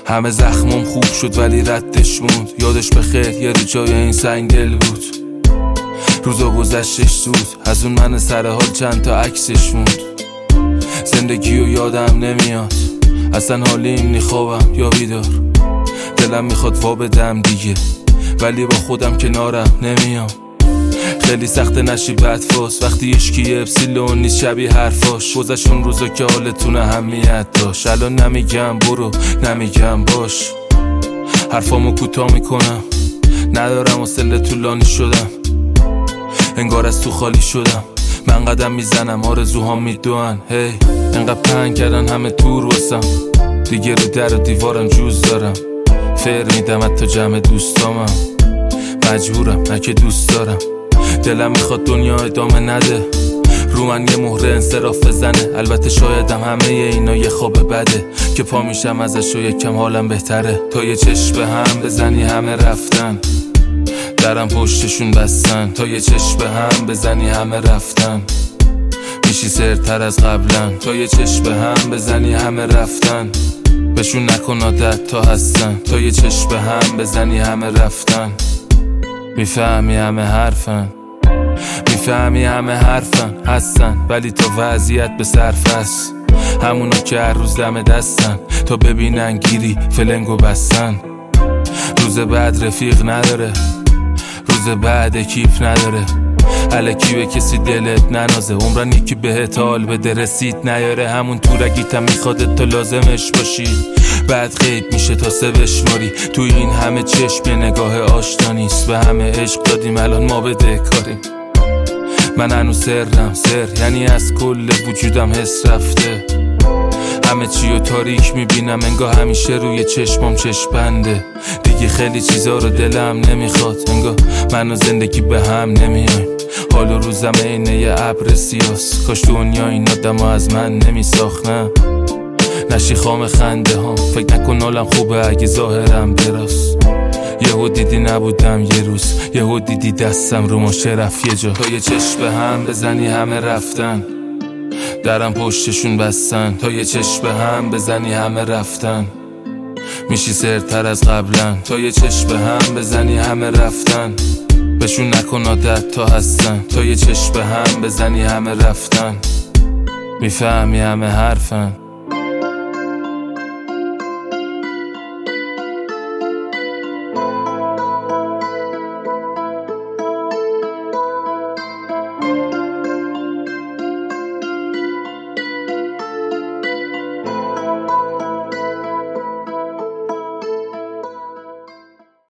همه زخمم خوب شد ولی ردش موند. یادش بخیر یه رو جای این سنگ دل بود. روزا گذشتش زود، از اون من سر حال چند تا عکسش موند. زندگیو یادم نمیاد، اصلا حالیم نی خوابم یا بیدار. دلم میخواد وا بدم دیگه ولی با خودم کنارم نمیام. خیلی سخت نشی بدفاس وقتی اشکی اپسیلون نیست شبیه حرفاش. گذشت اون روزا که حالتون اهمیت داشت. الان نمیگم برو نمیگم باش، حرفامو کوتاه میکنم. ندارم حوصله طولانی شدم، انگار از تو خالی شدم. من قدم میزنم آرزوهام میدوئن. هی انقدر پهن کردن همه تور واسم، دیگه رو در و دیوارم جوز دارم. فر میدم حتی جمع دوستامم، مجبورم نه که دوست دارم. دلم میخواد دنیا ادامه نده، رو من یه مهره انصراف بزنه. البته شایدم همه اینا یه خواب بده که پا میشم ازش و یکم حالم بهتره. تا یه چشم به هم بزنی همه رفتن، درم پشتشون بستن. تا یه چشم به هم بزنی همه رفتن، میشی سرتر از قبلا. تا یه چشم به هم بزنی همه رفتن، بهشون نکن عادت تا هستن. تا یه چشم به هم بزنی همه رفتن، میفهمی همه حرفن. میفهمی همه حرفن هستن ولی تا وضعیت به صرف است. همونا که هر روز دم دستن تا ببینن گیری فلنگو بستن. روز بعد رفیق نداره، روز بعد کیف نداره. الکی به کسی دلت ننازه، عمرن یکی بهت حال بده رسید نیاره. همون تورگیتم میخواد تو لازمش باشی، بعد غیب میشه تا سه بشماری. تو این همه چشم یه نگاه آشنا نیست. به همه عشق دادیم الان ما بده کاریم. من هنوز سرم سر، یعنی از کل وجودم حس رفته. همه چیو تاریک میبینم انگار همیشه روی چشمام چشم بنده. دیگه خیلی چیزا رو دلم نمیخواد، انگار من و زندگی به هم نمیایم. حال و روزم اینه یه ابر سیاس، کاش دنیا این آدم از من نمیساختم. نشی خام خنده هم، فکر نکن حالم خوبه اگه ظاهرم دراست. یهو دیدی نبودم یه روز، یهو دیدی دستم رو ماشه رفت یه جا. تا یه چشم به هم بزنی همه رفتن، درم پشتشون بستن. تا یه چشم به هم بزنی همه رفتن، میشی سرتر از قبلا. تا یه چشم به هم بزنی همه رفتن، بهشون نکن عادت تا هستن. تا یه چشم به هم بزنی همه رفتن، میفهمی همه حرفن.